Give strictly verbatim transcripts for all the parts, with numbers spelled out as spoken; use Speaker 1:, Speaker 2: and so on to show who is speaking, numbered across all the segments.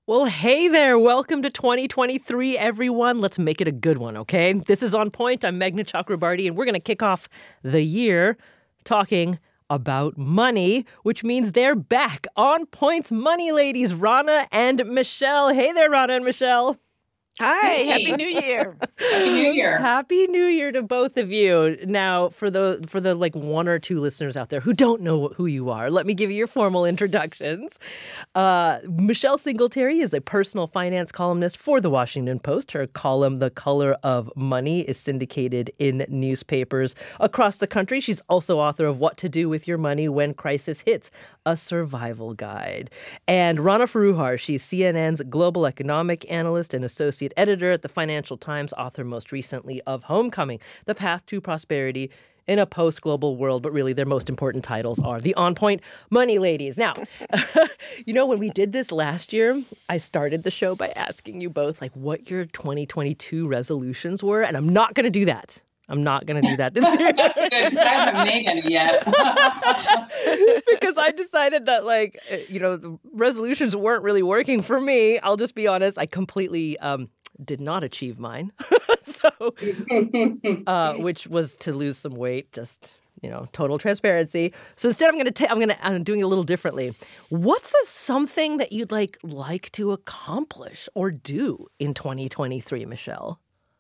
Speaker 1: Well, hey there. Welcome to twenty twenty-three, everyone. Let's make it a good one, okay? This is On Point. I'm Meghna Chakrabarty, and we're going to kick off the year talking about money, which means they're back. On Point's money ladies, Rana and Michelle. Hey there, Rana and Michelle.
Speaker 2: Hi,
Speaker 3: Hey.
Speaker 2: Happy New Year.
Speaker 3: Happy New Year.
Speaker 1: Happy New Year to both of you. Now, for the for the like one or two listeners out there who don't know who you are, let me give you your formal introductions. Uh, Michelle Singletary is a personal finance columnist for The Washington Post. Her column, The Color of Money, is syndicated in newspapers across the country. She's also author of What to Do with Your Money When Crisis Hits, a survival guide. And Rana Foroohar, she's C N N's global economic analyst and associate editor at the Financial Times, author most recently of Homecoming, The Path to Prosperity in a Post-Global World. But really, their most important titles are the On Point Money Ladies. Now, you know, when we did this last year, I started the show by asking you both, like, what your twenty twenty-two resolutions were. And I'm not going to do that. I'm not going to do that this year.
Speaker 3: That's good, because I haven't made any yet.
Speaker 1: Because I decided that, like, you know, the resolutions weren't really working for me. I'll just be honest. I completely um, did not achieve mine. so, uh, which was to lose some weight, just, you know, total transparency. So instead, I'm going to, I'm going to, I'm doing it a little differently. What's a, something that you'd like, like to accomplish or do in twenty twenty-three, Michelle?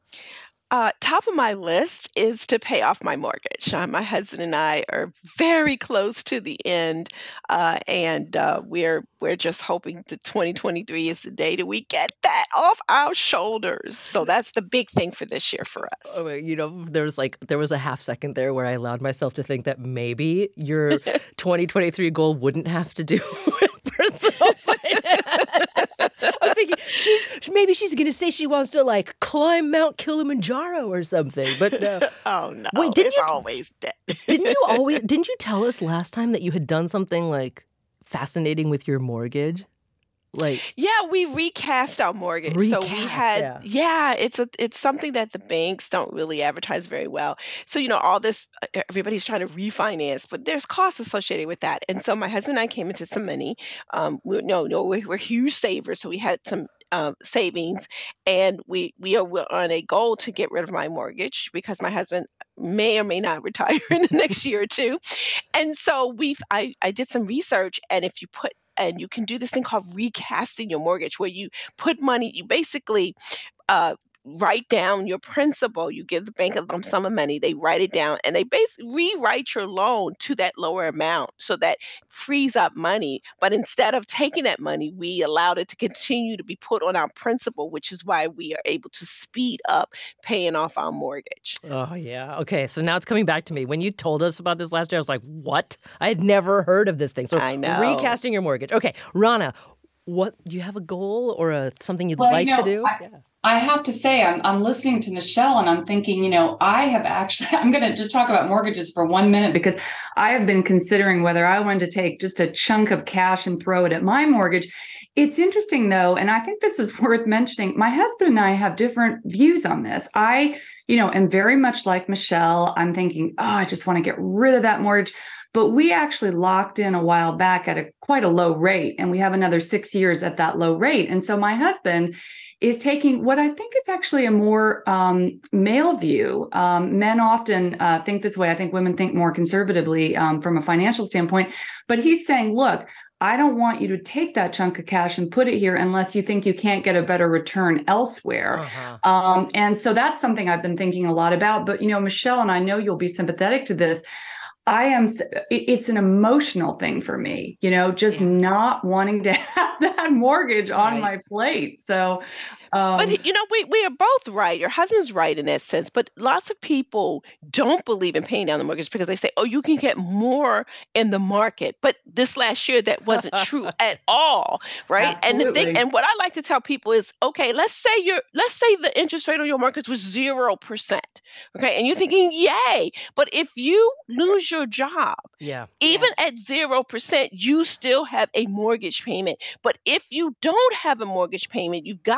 Speaker 2: Uh, top of my list is to pay off my mortgage. Uh, my husband and I are very close to the end, uh, and uh, we're we're just hoping that twenty twenty-three is the day that we get that off our shoulders. So that's the big thing for this year for us.
Speaker 1: Oh, you know, there was like there was a half second there where I allowed myself to think that maybe your twenty twenty-three goal wouldn't have to do with personal finance. I was thinking she's maybe she's going to say she wants to like climb Mount Kilimanjaro or something, but no.
Speaker 2: Oh no,
Speaker 1: Wait, didn't
Speaker 2: it's
Speaker 1: you,
Speaker 2: always that.
Speaker 1: didn't you always? Didn't you tell us last time that you had done something like fascinating with your mortgage? Like
Speaker 2: Yeah, we recast our mortgage. So we
Speaker 1: recast,
Speaker 2: had,
Speaker 1: yeah.
Speaker 2: yeah, it's a it's something that the banks don't really advertise very well. So, you know, all this, uh, everybody's trying to refinance, but there's costs associated with that. And so my husband and I came into some money. Um, we no, no, we're, we're huge savers, so we had some um, savings, and we we are we're on a goal to get rid of my mortgage because my husband may or may not retire in the next year or two. And so we've I I did some research, and if you put and you can do this thing called recasting your mortgage, where you put money, you basically uh, write down your principal. You give the bank a lump sum of money, they write it down, and they basically rewrite your loan to that lower amount, so that frees up money. But instead of taking that money, we allowed it to continue to be put on our principal, which is why we are able to speed up paying off our mortgage.
Speaker 1: Oh, yeah. Okay, so now it's coming back to me. When you told us about this last year, I was like, what? I had never heard of this thing. So
Speaker 2: I know.
Speaker 1: recasting your mortgage. Okay, Rana, what do you have a goal or a something you'd
Speaker 3: Well,
Speaker 1: like
Speaker 3: you know,
Speaker 1: to do?
Speaker 3: I, I have to say, I'm I'm listening to Michelle and I'm thinking, you know, I have actually, I'm going to just talk about mortgages for one minute because I have been considering whether I wanted to take just a chunk of cash and throw it at my mortgage. It's interesting, though, and I think this is worth mentioning. My husband and I have different views on this. I, you know, am very much like Michelle. I'm thinking, oh, I just want to get rid of that mortgage. But we actually locked in a while back at a quite a low rate, and we have another six years at that low rate. And so my husband is taking what I think is actually a more um, male view. Um, men often uh, think this way. I think women think more conservatively um, from a financial standpoint. But he's saying, look, I don't want you to take that chunk of cash and put it here unless you think you can't get a better return elsewhere.
Speaker 1: Uh-huh.
Speaker 3: Um, and so that's something I've been thinking a lot about. But, you know, Michelle, and I know you'll be sympathetic to this, I am, it's an emotional thing for me, you know, just
Speaker 2: Yeah.
Speaker 3: not wanting to have that mortgage on
Speaker 2: Right.
Speaker 3: my plate. So, um,
Speaker 2: But you know, we we are both right. Your husband's right in that sense. But lots of people don't believe in paying down the mortgage because they say, "Oh, you can get more in the market." But this last year, that wasn't true at all, right? And the thing,
Speaker 3: Absolutely.
Speaker 2: and what I like to tell people is, okay, let's say your let's say the interest rate on your mortgage was zero percent, okay, and you're thinking, "Yay!" But if you lose your job,
Speaker 1: Yeah.
Speaker 2: even
Speaker 3: Yes.
Speaker 2: at zero percent, you still have a mortgage payment. But if you don't have a mortgage payment, you've gotten rid of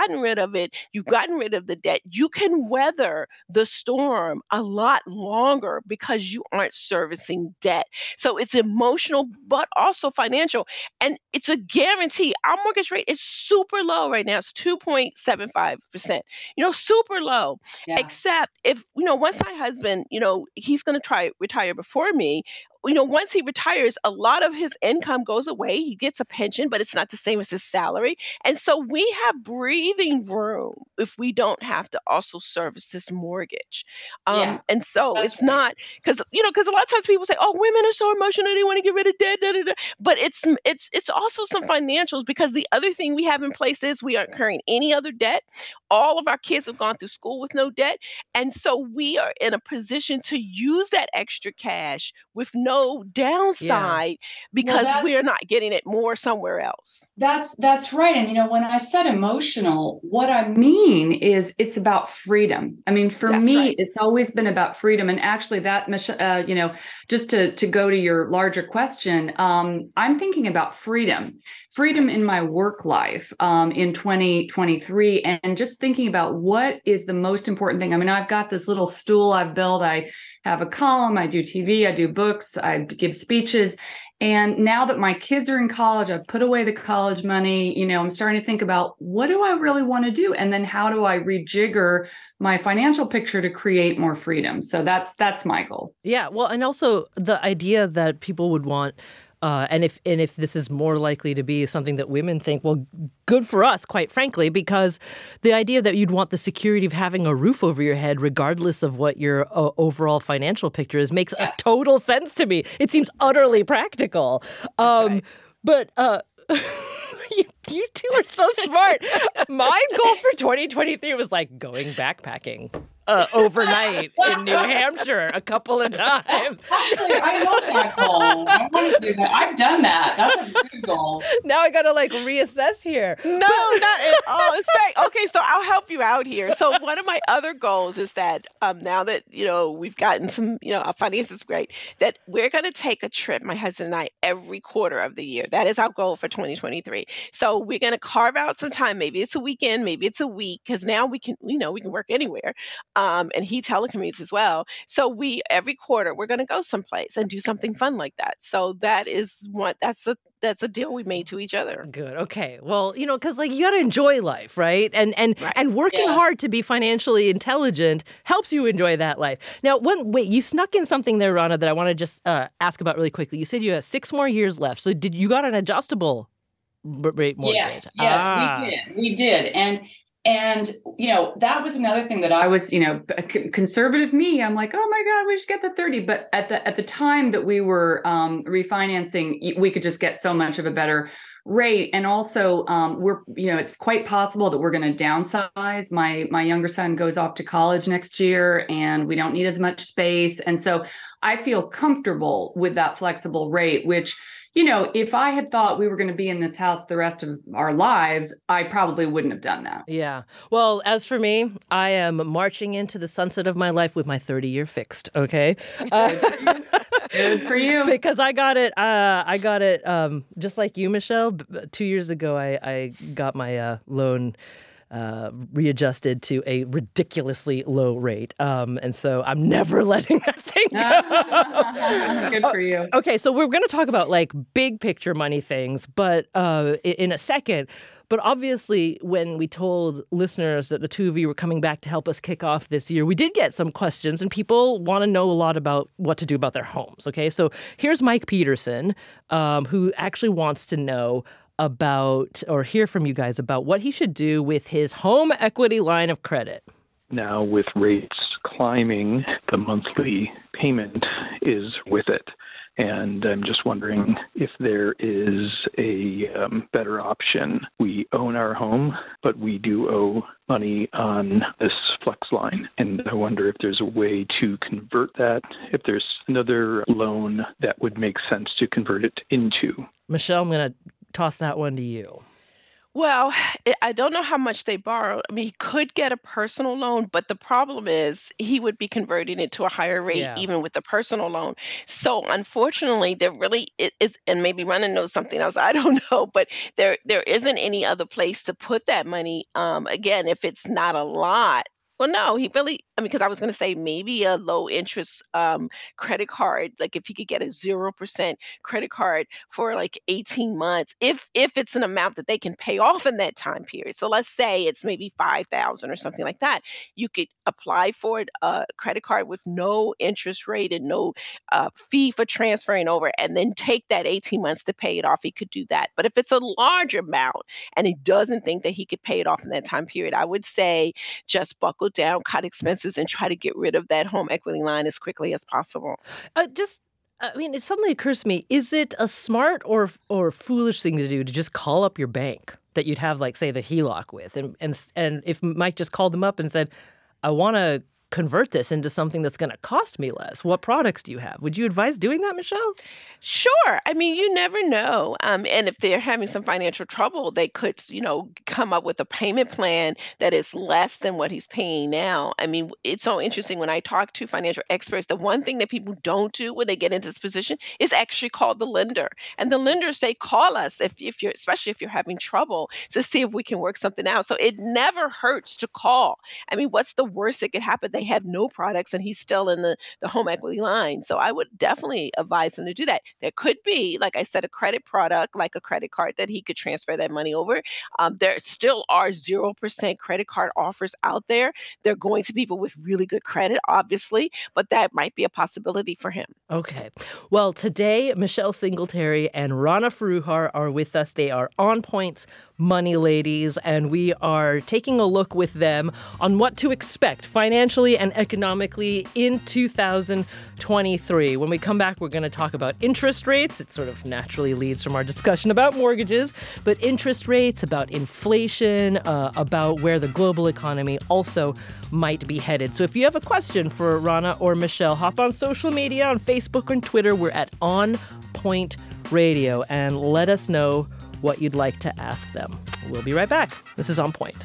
Speaker 2: of it, you've gotten rid of the debt, you can weather the storm a lot longer because you aren't servicing debt. So it's emotional, but also financial. And it's a guarantee. Our mortgage rate is super low right now. It's two point seven five percent, you know, super low.
Speaker 3: Yeah.
Speaker 2: Except if, you know, once my husband, you know, he's going to try retire before me, you know, once he retires, a lot of his income goes away. He gets a pension, but it's not the same as his salary. And so we have breathing room if we don't have to also service this mortgage. Um,
Speaker 3: Yeah,
Speaker 2: and so
Speaker 3: that's
Speaker 2: it's
Speaker 3: right.
Speaker 2: not because, you know, because a lot of times people say, "Oh, women are so emotional; they want to get rid of debt." Da, da, da. But it's m- it's it's also some financials because the other thing we have in place is we aren't incurring any other debt. All of our kids have gone through school with no debt, and so we are in a position to use that extra cash with no
Speaker 1: Yeah.
Speaker 2: downside
Speaker 3: Well,
Speaker 2: because we're
Speaker 3: that's
Speaker 2: not getting it more somewhere else.
Speaker 3: That's that's right. And you know, when I said emotional, what I mean is it's about freedom. I mean, for
Speaker 2: That's
Speaker 3: me,
Speaker 2: right.
Speaker 3: it's always been about freedom. And actually, that Mich- uh, you know, just to to go to your larger question, um, I'm thinking about freedom, freedom in my work life um, in twenty twenty-three, and just thinking about what is the most important thing. I mean, I've got this little stool I've built. I have a column. I do T V. I do books. I give speeches. And now that my kids are in college, I've put away the college money, you know, I'm starting to think about what do I really want to do? And then how do I rejigger my financial picture to create more freedom? So that's that's my goal.
Speaker 1: Yeah, well, and also the idea that people would want, uh, and if and if this is more likely to be something that women think, well, good for us, quite frankly, because the idea that you'd want the security of having a roof over your head, regardless of what your uh, overall financial picture is, makes a
Speaker 3: Yes,
Speaker 1: total sense to me. It seems
Speaker 3: that's
Speaker 1: utterly
Speaker 3: right.
Speaker 1: practical.
Speaker 3: That's
Speaker 1: Um,
Speaker 3: right.
Speaker 1: but uh, you, you two are so smart. My goal for twenty twenty-three was like going backpacking uh, overnight in New Hampshire a couple of times.
Speaker 3: That's actually, I love that goal. I want to do that. I've done that. That's a good goal.
Speaker 1: Now I gotta like reassess here.
Speaker 2: No, not at all. In fact, okay, so I'll help you out here. So one of my other goals is that um, now that you know we've gotten some, you know, our finances great, that we're going to take a trip, my husband and I, every quarter of the year. That is our goal for twenty twenty-three. So we're going to carve out some time. Maybe it's a weekend, maybe it's a week, because now we can, you know, we can work anywhere, um, and he telecommutes as well. So we every quarter we're going to go someplace and do something fun like that. So that is what that's a that's a deal we made to each other.
Speaker 1: Good. Okay. Well, you know, because like you gotta enjoy life, right? And and
Speaker 2: Right.
Speaker 1: and working hard
Speaker 3: Yes.
Speaker 1: to be financially intelligent helps you enjoy that life. Now, when wait, you snuck in something there, Rana, that I want to just uh, ask about really quickly. You said you have six more years left. So did you got an adjustable r- rate mortgage?
Speaker 3: Yes, yes,
Speaker 1: Ah.
Speaker 3: we did. We did. And and you know, that was another thing that I was, you know, c- conservative me. I'm like, "Oh my God, we should get the thirty." But at the at the time that we were um refinancing, y- we could just get so much of a better rate. And also, um we're, you know, it's quite possible that we're going to downsize. My my younger son goes off to college next year and we don't need as much space. And so I feel comfortable with that flexible rate, which, you know, if I had thought we were going to be in this house the rest of our lives, I probably wouldn't have done that.
Speaker 1: Yeah. Well, as for me, I am marching into the sunset of my life with my thirty-year fixed. Okay. Uh,
Speaker 3: Good for you.
Speaker 1: because I got it. Uh, I got it. Um, just like you, Michelle. B- b- two years ago, I, I got my uh, loan uh, readjusted to a ridiculously low rate, um, and so I'm never letting that thing go.
Speaker 3: Good for you.
Speaker 1: Okay, so we're going to talk about like big picture money things, but uh, i- in a second. But obviously, when we told listeners that the two of you were coming back to help us kick off this year, we did get some questions, and people want to know a lot about what to do about their homes. Okay, so here's Mike Peterson, um, who actually wants to know about or hear from you guys about what he should do with his home equity line of credit.
Speaker 4: Now, with rates climbing, the monthly payment is with it. And I'm just wondering if there is a um, better option. We own our home, but we do owe money on this flex line. And I wonder if there's a way to convert that, if there's another loan that would make sense to convert it into.
Speaker 1: Michelle, I'm going to toss that one to you.
Speaker 2: Well, I I don't know how much they borrowed. I mean, he could get a personal loan, but the problem is he would be converting it to a higher rate
Speaker 1: Yeah.
Speaker 2: even with the personal loan. So unfortunately, there really i- is, and maybe Ronna knows something else. I don't know, but there there isn't any other place to put that money. Um, again, if it's not a lot. Well, no, he really. I mean, because I was going to say maybe a low interest um, credit card, like if he could get a zero percent credit card for like eighteen months if if it's an amount that they can pay off in that time period. So let's say it's maybe five thousand or something like that. You could apply for it, a credit card with no interest rate and no uh, fee for transferring over, and then take that eighteen months to pay it off. He could do that. But if it's a large amount and he doesn't think that he could pay it off in that time period, I would say just buckle down, cut expenses, and try to get rid of that home equity line as quickly as possible.
Speaker 1: Uh, just, I mean, it suddenly occurs to me: is it a smart or or foolish thing to do to just call up your bank that you'd have, like, say, the H E L O C with, and and and if Mike just called them up and said, "I want to convert this into something that's going to cost me less. What products do you have?" Would you advise doing that, Michelle?
Speaker 2: Sure. I mean, you never know. Um, and if they're having some financial trouble, they could, you know, come up with a payment plan that is less than what he's paying now. I mean, it's so interesting when I talk to financial experts, the one thing that people don't do when they get into this position is actually call the lender. And the lenders say, call us if, if you're, especially if you're having trouble, to see if we can work something out. So it never hurts to call. I mean, what's the worst that could happen? They have no products and he's still in the, the home equity line. So I would definitely advise him to do that. There could be, like I said, a credit product, like a credit card that he could transfer that money over. Um, there still are zero percent credit card offers out there. They're going to people with really good credit, obviously, but that might be a possibility for him.
Speaker 1: Okay. Well, today, Michelle Singletary and Rana Foroohar are with us. They are On Point's money ladies, and we are taking a look with them on what to expect financially and economically in two thousand twenty-three. When we come back, we're going to talk about interest rates. It sort of naturally leads from our discussion about mortgages, but interest rates, about inflation, uh, about where the global economy also might be headed. So if you have a question for Rana or Michelle, hop on social media, on Facebook and Twitter. We're at On Point Radio, and let us know what you'd like to ask them. We'll be right back. This is On Point.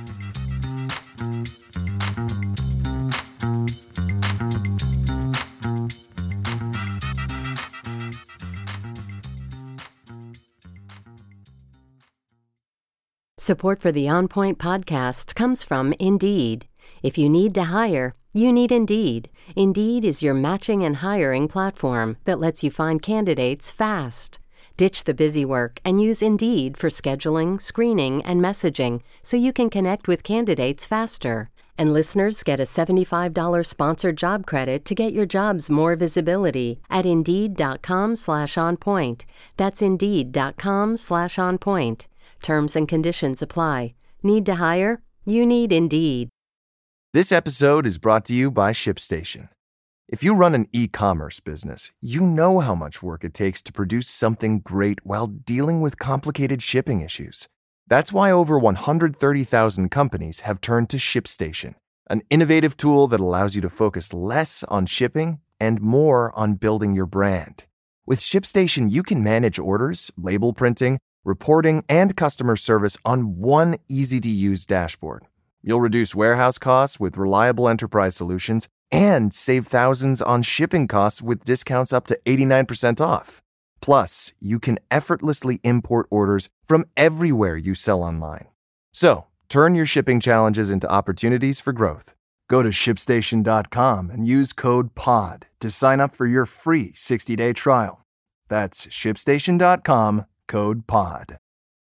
Speaker 5: Support for the On Point podcast comes from Indeed. If you need to hire, you need Indeed. Indeed is your matching and hiring platform that lets you find candidates fast. Ditch the busy work and use Indeed for scheduling, screening, and messaging so you can connect with candidates faster. And listeners get a seventy-five dollars sponsored job credit to get your jobs more visibility at Indeed.com slash on point. That's Indeed.com slash on point. Terms and conditions apply. Need to hire? You need Indeed.
Speaker 6: This episode is brought to you by ShipStation. If you run an e-commerce business, you know how much work it takes to produce something great while dealing with complicated shipping issues. That's why over one hundred thirty thousand companies have turned to ShipStation, an innovative tool that allows you to focus less on shipping and more on building your brand. With ShipStation, you can manage orders, label printing, reporting, and customer service on one easy-to-use dashboard. You'll reduce warehouse costs with reliable enterprise solutions and save thousands on shipping costs with discounts up to eighty-nine percent off. Plus, you can effortlessly import orders from everywhere you sell online. So, turn your shipping challenges into opportunities for growth. Go to ShipStation dot com and use code POD to sign up for your free sixty-day trial. That's ShipStation dot com, code POD.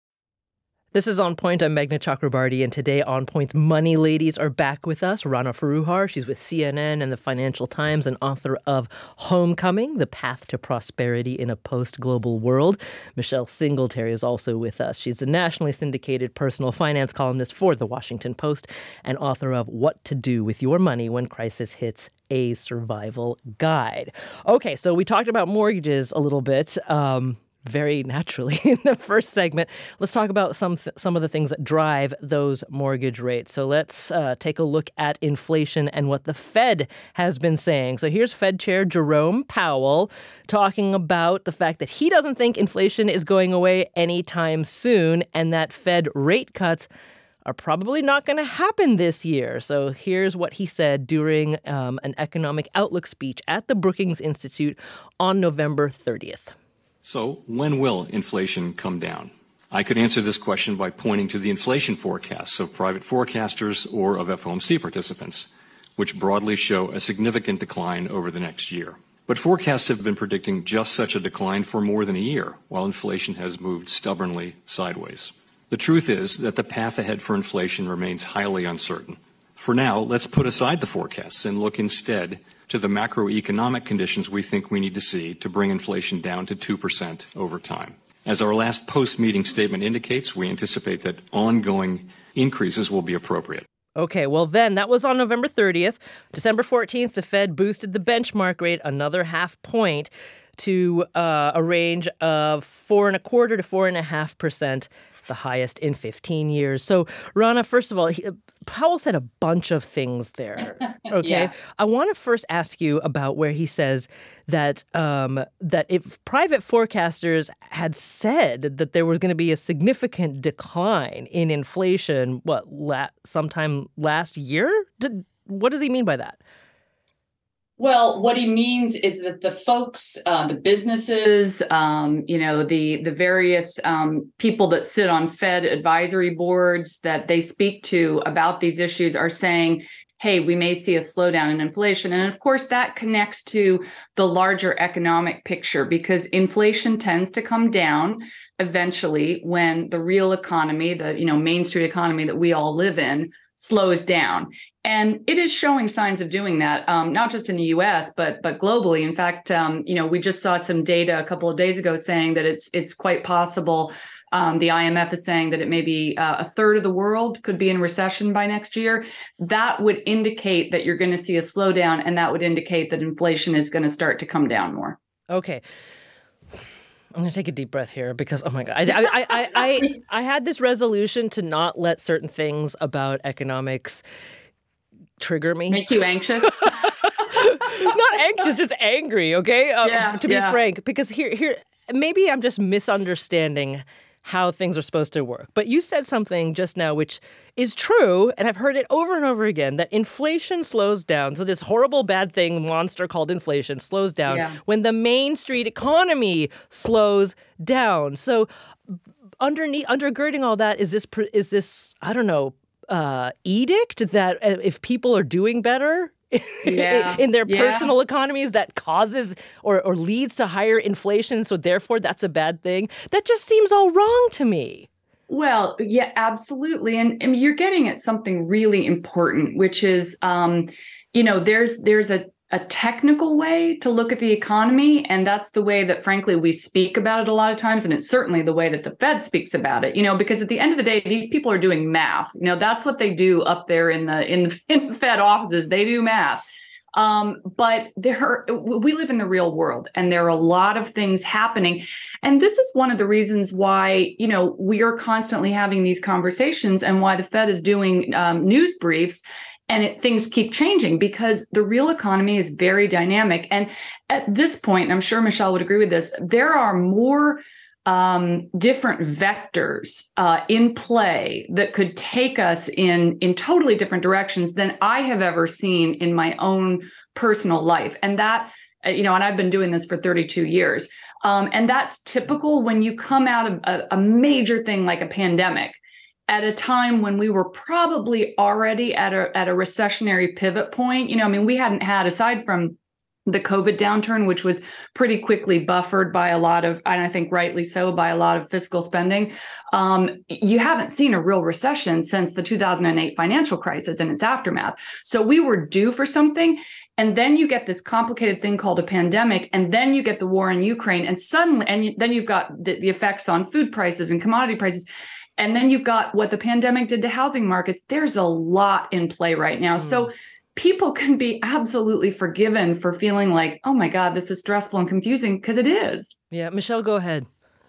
Speaker 1: This is On Point. I'm Meghna Chakrabarty, and today On Point's money ladies are back with us. Rana Foroohar, she's with C N N and the Financial Times and author of Homecoming, The Path to Prosperity in a Post-Global World. Michelle Singletary is also with us. She's the nationally syndicated personal finance columnist for The Washington Post and author of What to Do with Your Money When Crisis Hits, a Survival Guide. Okay, so we talked about mortgages a little bit. Um, very naturally in the first segment. Let's talk about some th- some of the things that drive those mortgage rates. So let's uh, take a look at inflation and what the Fed has been saying. So here's Fed Chair Jerome Powell talking about the fact that he doesn't think inflation is going away anytime soon and that Fed rate cuts are probably not going to happen this year. So here's what he said during um, an economic outlook speech at the Brookings Institute on November thirtieth.
Speaker 7: So when will inflation come down? I could answer this question by pointing to the inflation forecasts of private forecasters or of F O M C participants, which broadly show a significant decline over the next year. But forecasts have been predicting just such a decline for more than a year, while inflation has moved stubbornly sideways. The truth is that the path ahead for inflation remains highly uncertain. For now, let's put aside the forecasts and look instead to the macroeconomic conditions we think we need to see to bring inflation down to two percent over time. As our last post-meeting statement indicates, we anticipate that ongoing increases will be appropriate.
Speaker 1: Okay, well then, that was on November thirtieth. December fourteenth, the Fed boosted the benchmark rate another half point to uh, a range of four and a quarter to four and a half percent, the highest in fifteen years. So, Rana, first of all, he, Powell said a bunch of things there. Okay,
Speaker 3: Yeah.
Speaker 1: I want to first ask you about where he says that um, that if private forecasters had said that there was going to be a significant decline in inflation, what la- sometime last year? Did, what does he mean by that?
Speaker 3: Well, what he means is that the folks, uh, the businesses, um, you know, the the various um, people that sit on Fed advisory boards that they speak to about these issues are saying, hey, we may see a slowdown in inflation. And of course, that connects to the larger economic picture because inflation tends to come down eventually when the real economy, the, you know, Main Street economy that we all live in, slows down. And it is showing signs of doing that, um, not just in the U S, but but globally. In fact, um, you know, we just saw some data a couple of days ago saying that it's it's quite possible. Um, the I M F is saying that it may be uh, a third of the world could be in recession by next year. That would indicate that you're going to see a slowdown, and that would indicate that inflation is going to start to come down more.
Speaker 1: Okay. I'm going to take a deep breath here because, oh my God, I, I, I, I, I had this resolution to not let certain things about economics trigger me.
Speaker 3: Make you anxious?
Speaker 1: Not anxious, just angry, okay? Um,
Speaker 3: Yeah,
Speaker 1: to be
Speaker 3: yeah.
Speaker 1: frank, because here, here, maybe I'm just misunderstanding how things are supposed to work. But you said something just now which is true, and I've heard it over and over again, that inflation slows down. So this horrible bad thing, monster called inflation, slows down
Speaker 3: Yeah.
Speaker 1: when the Main Street economy slows down. So underneath, undergirding all that, is this, pr- is this I don't know, uh, edict that uh, if people are doing better
Speaker 3: Yeah.
Speaker 1: in their
Speaker 3: Yeah.
Speaker 1: personal economies, that causes or, or leads to higher inflation, so therefore that's a bad thing? That just seems all wrong to me.
Speaker 3: Well, yeah, absolutely. And, and you're getting at something really important, which is, um, you know, there's there's a, a technical way to look at the economy. And that's the way that, frankly, we speak about it a lot of times. And it's certainly the way that the Fed speaks about it, you know, because at the end of the day, these people are doing math. You know, that's what they do up there in the in the, in the Fed offices. They do math. Um, but there are, we live in the real world, and there are a lot of things happening. And this is one of the reasons why, you know, we are constantly having these conversations and why the Fed is doing um, news briefs, and it, things keep changing because the real economy is very dynamic. And at this point, and I'm sure Michelle would agree with this, there are more um, different vectors uh, in play that could take us in, in totally different directions than I have ever seen in my own personal life. And that, uh, you know, and I've been doing this for thirty-two years. Um, and that's typical when you come out of a, a major thing like a pandemic at a time when we were probably already at a, at a recessionary pivot point. You know, I mean, we hadn't had, aside from the COVID downturn, which was pretty quickly buffered by a lot of, and I think rightly so, by a lot of fiscal spending. Um, you haven't seen a real recession since the two thousand eight financial crisis and its aftermath. So we were due for something. And then you get this complicated thing called a pandemic. And then you get the war in Ukraine. And suddenly, and you, then you've got the, the effects on food prices and commodity prices. And then you've got what the pandemic did to housing markets. There's a lot in play right now. Mm. So people can be absolutely forgiven for feeling like, oh my God, this is stressful and confusing, because it is.
Speaker 1: Yeah, Michelle, go ahead.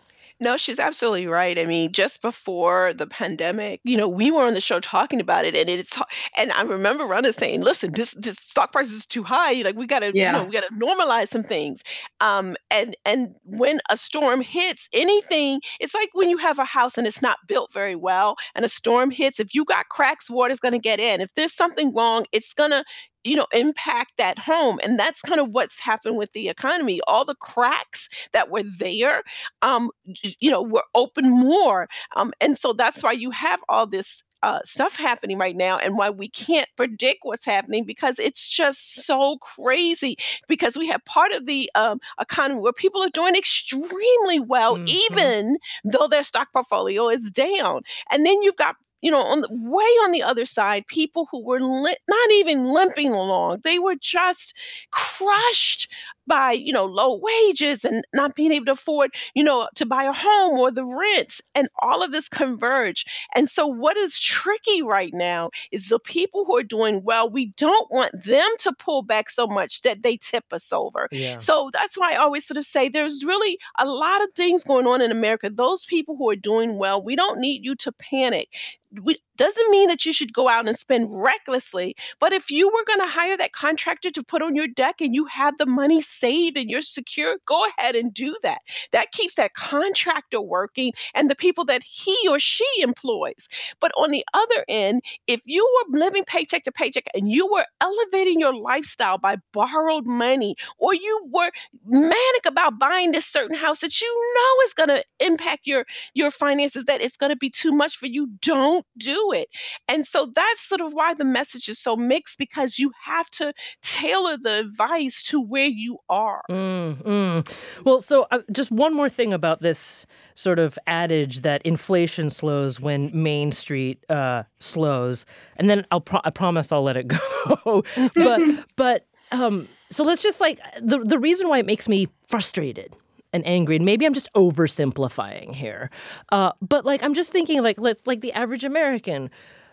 Speaker 2: No, she's absolutely right. I mean, just before the pandemic, you know, we were on the show talking about it, and it's and I remember Ronna saying, "Listen, this this stock price is too high. Like we got to, you know,
Speaker 3: Yeah.
Speaker 2: we got to normalize some things." Um, and and when a storm hits, anything, it's like when you have a house and it's not built very well, and a storm hits. If you got cracks, water's going to get in. If there's something wrong, it's gonna you know impact that home, and that's kind of what's happened with the economy. All the cracks that were there um, j- you know, were open more. Um, and so that's why you have all this uh, stuff happening right now, and why we can't predict what's happening because it's just so crazy. Because we have part of the um, economy where people are doing extremely well,
Speaker 1: Hmm.
Speaker 2: even though their stock portfolio is down. And then you've got you know, on the way on the other side, people who were li- not even limping along. They were just crushed by, you know, low wages and not being able to afford you know, to buy a home or the rents, and all of this converge. And so, what is tricky right now is the people who are doing well, we don't want them to pull back so much that they tip us over.
Speaker 1: Yeah.
Speaker 2: So, that's why I always sort of say there's really a lot of things going on in America. Those people who are doing well, we don't need you to panic. We, doesn't mean that you should go out and spend recklessly, but if you were going to hire that contractor to put on your deck and you have the money saved and you're secure, go ahead and do that. That keeps that contractor working and the people that he or she employs. But on the other end, if you were living paycheck to paycheck and you were elevating your lifestyle by borrowed money, or you were manic about buying this certain house that you know is going to impact your your finances, that it's going to be too much for you, don't do it. And so that's sort of why the message is so mixed, because you have to tailor the advice to where you are.
Speaker 1: Mm, mm. Well, so uh, just one more thing about this sort of adage that inflation slows when Main Street uh, slows, and then I'll pro- I promise I'll let it go. but but um, so let's just like the the reason why it makes me frustrated and angry, and maybe I'm just oversimplifying here, uh, but like I'm just thinking like let like the average American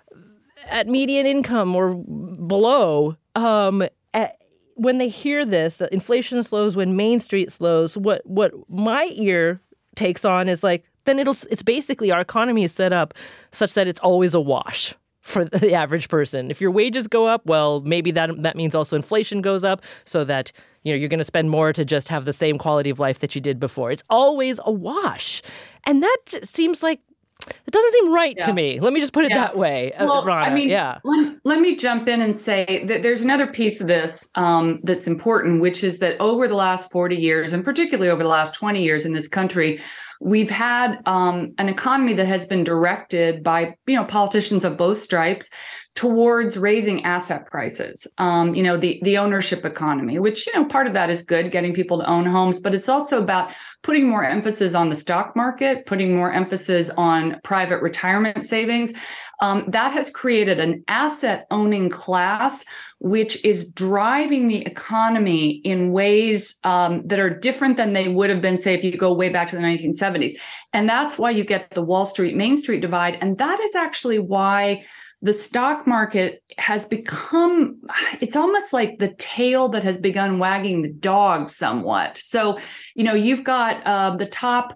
Speaker 1: at median income or below, um, at, when they hear this, that inflation slows when Main Street slows, what what my ear takes on is like, then it'll it's basically our economy is set up such that it's always a wash for the average person. If your wages go up, well, maybe that that means also inflation goes up, so that you know you're going to spend more to just have the same quality of life that you did before. It's always a wash, and that j- seems like it doesn't seem right to
Speaker 3: Yeah.
Speaker 1: me. Let me just put it
Speaker 3: Yeah.
Speaker 1: that way, uh,
Speaker 3: Well,
Speaker 1: Rana.
Speaker 3: I mean,
Speaker 1: yeah.
Speaker 3: let, let me jump in and say that there's another piece of this um, that's important, which is that over the last forty years, and particularly over the last twenty years in this country, we've had um, an economy that has been directed by, you know, politicians of both stripes towards raising asset prices. Um, you know, the the ownership economy, which, you know, part of that is good, getting people to own homes, but it's also about putting more emphasis on the stock market, putting more emphasis on private retirement savings. Um, that has created an asset owning class, which is driving the economy in ways um, that are different than they would have been, say, if you go way back to the nineteen seventies. And that's why you get the Wall Street, Main Street divide. And that is actually why the stock market has become, it's almost like the tail that has begun wagging the dog somewhat. So, you know, you've got uh, the top,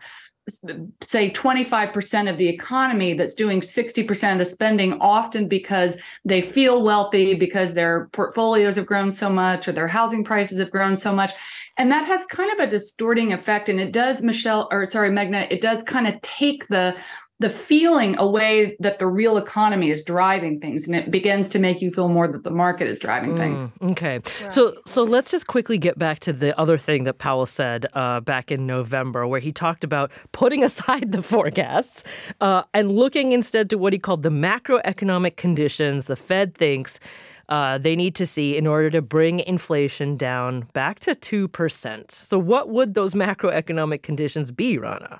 Speaker 3: say twenty-five percent of the economy that's doing sixty percent of the spending, often because they feel wealthy, because their portfolios have grown so much or their housing prices have grown so much. And that has kind of a distorting effect. And it does, Michelle, or sorry, Meghna, it does kind of take the the feeling away that the real economy is driving things, and it begins to make you feel more that the market is driving things.
Speaker 1: Mm, okay. So so let's just quickly get back to the other thing that Powell said uh, back in November, where he talked about putting aside the forecasts uh, and looking instead to what he called the macroeconomic conditions the Fed thinks uh, they need to see in order to bring inflation down back to two percent. So what would those macroeconomic conditions be, Rana?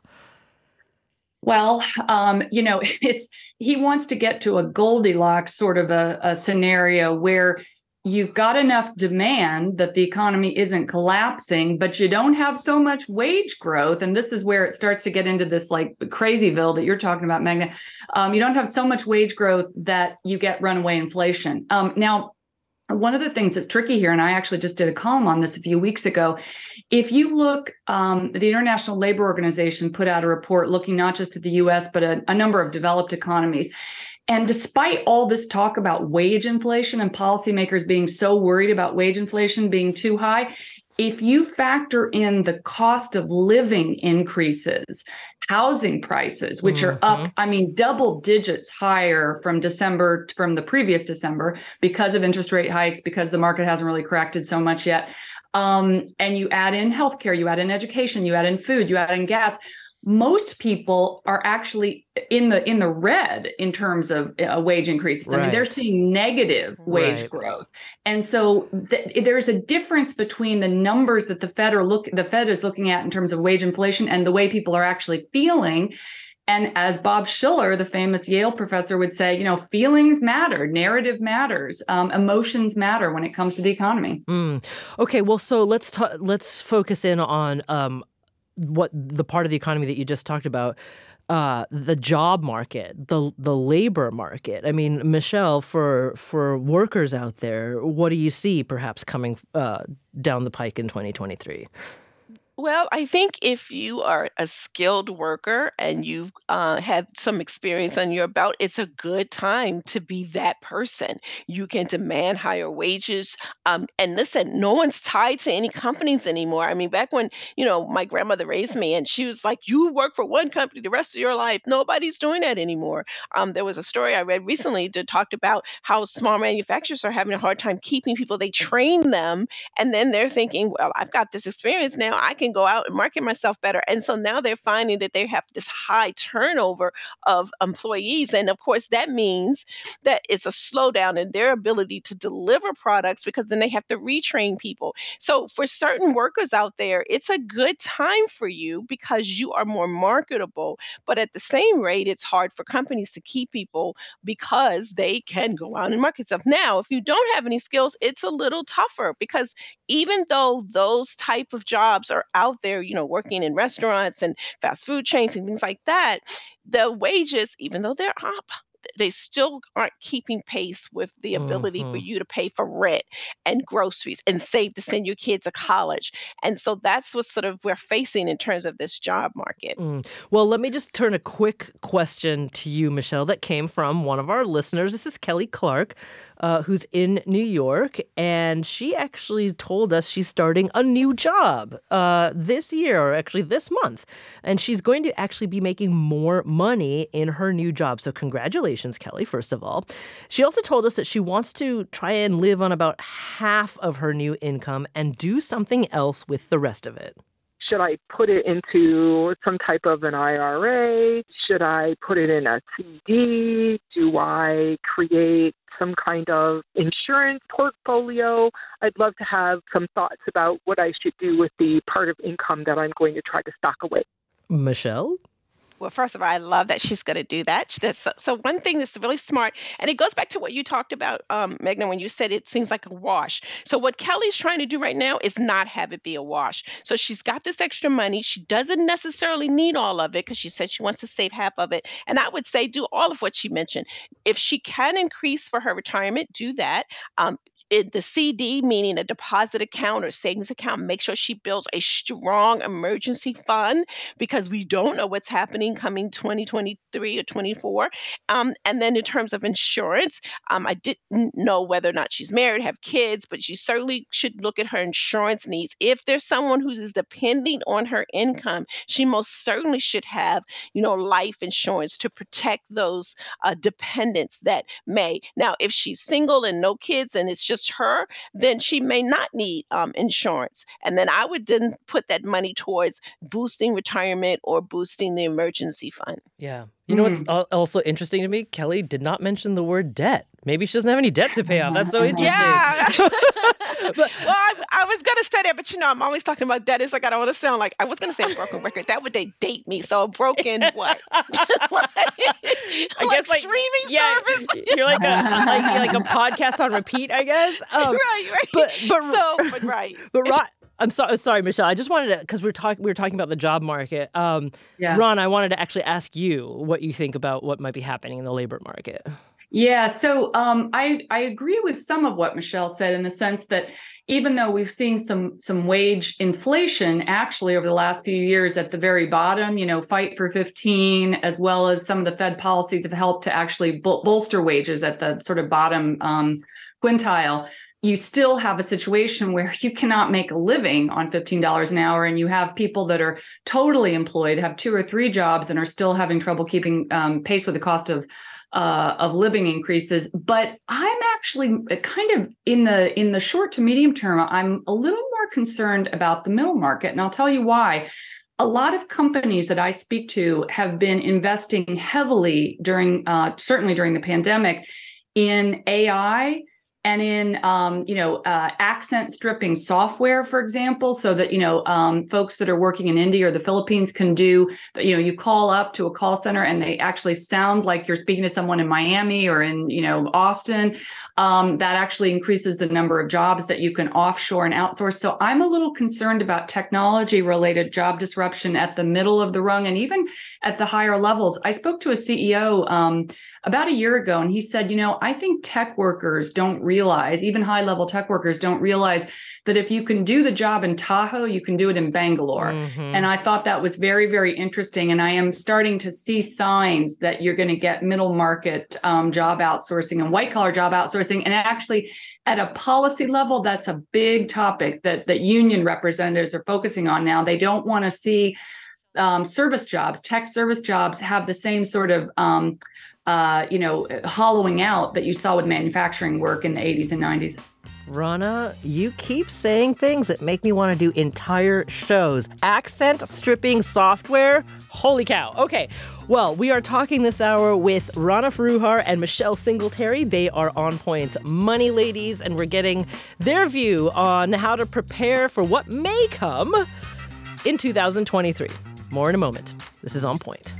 Speaker 3: Well, um, you know, it's he wants to get to a Goldilocks sort of a, a scenario where you've got enough demand that the economy isn't collapsing, but you don't have so much wage growth. And this is where it starts to get into this like crazyville that you're talking about, Meghna. Um, you don't have so much wage growth that you get runaway inflation. Um, now, one of the things that's tricky here, and I actually just did a column on this a few weeks ago, if you look, um, the International Labor Organization put out a report looking not just at the U S, but a, a number of developed economies. And despite all this talk about wage inflation and policymakers being so worried about wage inflation being too high, if you factor in the cost of living increases, housing prices, which mm-hmm. are up, I mean, double digits higher from December, from the previous December, because of interest rate hikes, because the market hasn't really corrected so much yet. Um, and you add in healthcare, you add in education, you add in food, you add in gas. Most people are actually in the in the red in terms of uh, wage increases. Right. I mean, they're seeing negative wage right. growth, and so th- there's a difference between the numbers that the Fed are look the Fed is looking at in terms of wage inflation and the way people are actually feeling. And as Bob Shiller, the famous Yale professor, would say, you know, feelings matter, narrative matters, um, emotions matter when it comes to the economy.
Speaker 1: Mm. Okay, well, so let's ta- let's focus in on. Um, what the part of the economy that you just talked about, uh, the job market, the the labor market. I mean, Michelle, for for workers out there, what do you see perhaps coming uh, down the pike in twenty twenty-three?
Speaker 2: Well, I think if you are a skilled worker and you've uh, had some experience on your belt, it's a good time to be that person. You can demand higher wages. Um, and listen, no one's tied to any companies anymore. I mean, back when, you know, my grandmother raised me and she was like, you work for one company the rest of your life. Nobody's doing that anymore. Um, there was a story I read recently that talked about how small manufacturers are having a hard time keeping people. They train them and then they're thinking, well, I've got this experience now. I can go out and market myself better. And so now they're finding that they have this high turnover of employees. And of course, that means that it's a slowdown in their ability to deliver products because then they have to retrain people. So for certain workers out there, it's a good time for you because you are more marketable. But at the same rate, it's hard for companies to keep people because they can go out and market stuff. Now, if you don't have any skills, it's a little tougher because even though those type of jobs are out there, you know, working in restaurants and fast food chains and things like that, the wages, even though they're up, they still aren't keeping pace with the ability for
Speaker 1: Mhm.
Speaker 2: you to pay for rent and groceries and save to send your kids to college. And so that's what sort of we're facing in terms of this job market.
Speaker 1: Mm. Well, let me just turn a quick question to you, Michelle, that came from one of our listeners. This is Kelly Clark, uh, who's in New York, and she actually told us she's starting a new job uh, this year, or actually this month, and she's going to actually be making more money in her new job. So congratulations, Kelly, first of all. She also told us that she wants to try and live on about half of her new income and do something else with the rest of it.
Speaker 8: Should I put it into some type of an I R A? Should I put it in a C D? Do I create some kind of insurance portfolio? I'd love to have some thoughts about what I should do with the part of income that I'm going to try to stock away.
Speaker 1: Michelle?
Speaker 2: Well, first of all, I love that she's going to do that. That's so, so one thing that's really smart, and it goes back to what you talked about, um, Meghna, when you said it seems like a wash. So what Kelly's trying to do right now is not have it be a wash. So she's got this extra money. She doesn't necessarily need all of it because she said she wants to save half of it. And I would say do all of what she mentioned. If she can increase for her retirement, do that. Um, in the C D, meaning a deposit account or savings account, make sure she builds a strong emergency fund because we don't know what's happening coming twenty twenty-three or twenty-four. Um, and then in terms of insurance, um, I didn't know whether or not she's married, have kids, but she certainly should look at her insurance needs. If there's someone who is depending on her income, she most certainly should have, you know, life insurance to protect those uh, dependents that may. Now, if she's single and no kids and it's just her, then she may not need um, insurance. And then I would then put that money towards boosting retirement or boosting the emergency fund.
Speaker 1: Yeah. You know what's al- also interesting to me? Kelly did not mention the word debt. Maybe she doesn't have any debt to pay off. That's so interesting.
Speaker 2: Yeah. But, well, I, I was going to say that, but you know, I'm always talking about debt. It's like I don't want to sound like, I was going to say a broken record. That would they date me. So a broken what? like,
Speaker 1: I guess like
Speaker 2: streaming
Speaker 1: yeah,
Speaker 2: service.
Speaker 1: You're like a like, like a podcast on repeat, I guess. Um,
Speaker 2: right, right.
Speaker 1: But but
Speaker 2: so, but right.
Speaker 1: But Ron, I'm sorry, sorry, Michelle. I just wanted to because we're talking we were talking about the job market. Um,
Speaker 3: Yeah.
Speaker 1: Ron, I wanted to actually ask you what you think about what might be happening in the labor market.
Speaker 3: Yeah, so um, I I agree with some of what Michelle said in the sense that even though we've seen some some wage inflation actually over the last few years at the very bottom, you know, Fight for fifteen, as well as some of the Fed policies have helped to actually bol- bolster wages at the sort of bottom um, quintile. You still have a situation where you cannot make a living on fifteen dollars an hour, and you have people that are totally employed, have two or three jobs, and are still having trouble keeping um, pace with the cost of Uh, of living increases. But I'm actually kind of in the in the short to medium term, I'm a little more concerned about the middle market. And I'll tell you why. A lot of companies that I speak to have been investing heavily during, uh, certainly during the pandemic, in A I and in, um, you know, uh, accent stripping software, for example, so that, you know, um, folks that are working in India or the Philippines can do, you know, you call up to a call center and they actually sound like you're speaking to someone in Miami or in, you know, Austin. Um, that actually increases the number of jobs that you can offshore and outsource. So I'm a little concerned about technology related job disruption at the middle of the rung and even at the higher levels. I spoke to a C E O um, about a year ago, and he said, you know, I think tech workers don't realize, even high level tech workers don't realize that if you can do the job in Tahoe, you can do it in Bangalore. Mm-hmm. And I thought that was very, very interesting. And I am starting to see signs that you're going to get middle market um, job outsourcing and white collar job outsourcing. And actually, at a policy level, that's a big topic that, that union representatives are focusing on now. They don't want to see um, service jobs, tech service jobs have the same sort of um, uh, you know, hollowing out that you saw with manufacturing work in the eighties and nineties.
Speaker 1: Rana, you keep saying things that make me want to do entire shows. Accent stripping software? Holy cow. Okay, well, we are talking this hour with Rana Foroohar and Michelle Singletary. They are On Point's money ladies, and we're getting their view on how to prepare for what may come in two thousand twenty-three. More in a moment. This is On Point.